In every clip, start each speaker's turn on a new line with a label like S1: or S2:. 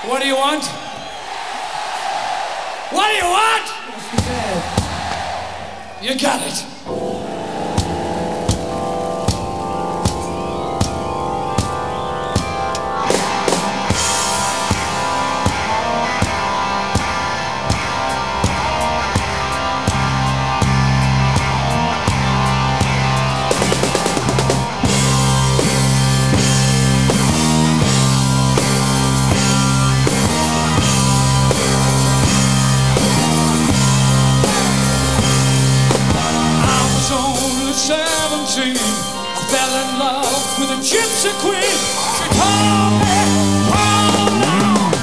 S1: What do you want? What do you want? You got it. Only 17, I fell in love with a gypsy queen. She told me, hold on.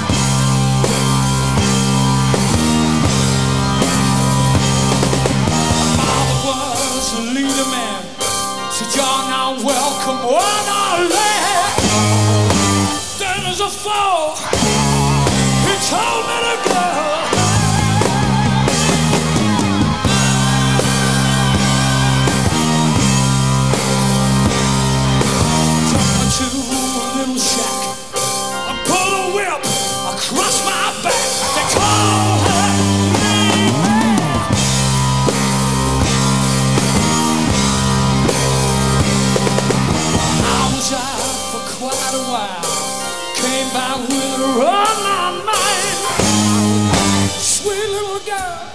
S1: My father was a leader man. Said, you're not welcome on our land. Then as a foe, he told me to go. To a little shack, I pull a whip across my back. They call her Mary. I was out for quite a while, came back with her on my mind. Sweet little girl.